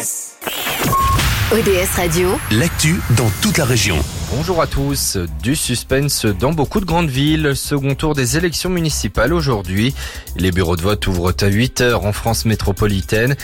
ODS Radio, l'actu dans toute la région. Bonjour à tous. Du suspense dans beaucoup de grandes villes. Second tour des élections municipales aujourd'hui. Les bureaux de vote ouvrent à 8h en France métropolitaine.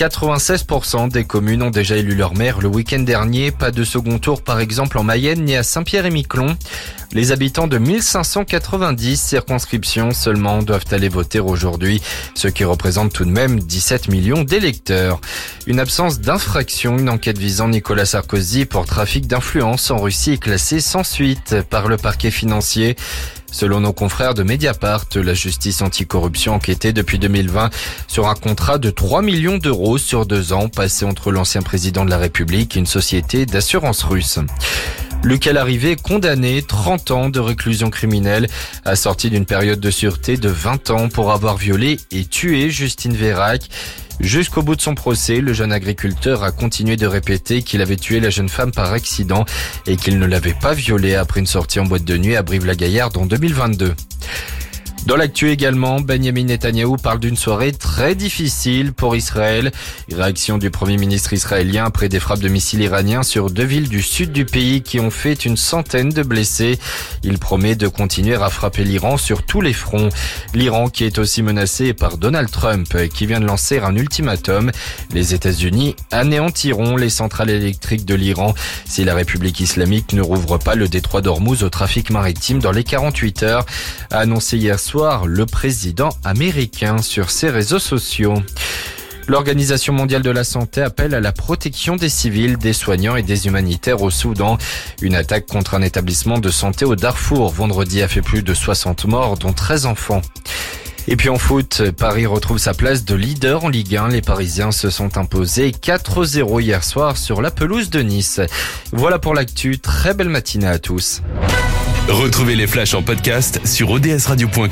96% des communes ont déjà élu leur maire le week-end dernier. Pas de second tour par exemple en Mayenne ni à Saint-Pierre-et-Miquelon. Les habitants de 1590 circonscriptions seulement doivent aller voter aujourd'hui, ce qui représente tout de même 17 millions d'électeurs. Une absence d'infraction, une enquête visant Nicolas Sarkozy pour trafic d'influence en Russie est classée sans suite par le parquet financier. Selon nos confrères de Mediapart, la justice anticorruption enquêtait depuis 2020 sur un contrat de 3 millions d'euros sur 2 ans passé entre l'ancien président de la République et une société d'assurance russe. Lucas Larrivé, condamné 30 ans de réclusion criminelle, assorti d'une période de sûreté de 20 ans pour avoir violé et tué Justine Vérac. Jusqu'au bout de son procès, le jeune agriculteur a continué de répéter qu'il avait tué la jeune femme par accident et qu'il ne l'avait pas violée après une sortie en boîte de nuit à Brive-la-Gaillarde en 2022. Dans l'actu également, Benjamin Netanyahou parle d'une soirée très difficile pour Israël. Réaction du Premier ministre israélien après des frappes de missiles iraniens sur 2 villes du sud du pays qui ont fait une centaine de blessés. Il promet de continuer à frapper l'Iran sur tous les fronts. L'Iran qui est aussi menacé par Donald Trump qui vient de lancer un ultimatum. Les États-Unis anéantiront les centrales électriques de l'Iran si la République islamique ne rouvre pas le détroit d'Ormuz au trafic maritime dans les 48 heures, a annoncé hier soir le président américain sur ses réseaux sociaux. L'Organisation mondiale de la santé appelle à la protection des civils, des soignants et des humanitaires au Soudan. Une attaque contre un établissement de santé au Darfour vendredi a fait plus de 60 morts, dont 13 enfants. Et puis en foot, Paris retrouve sa place de leader en Ligue 1. Les Parisiens se sont imposés 4-0 hier soir sur la pelouse de Nice. Voilà pour l'actu. Très belle matinée à tous. Retrouvez les flashs en podcast sur odsradio.com.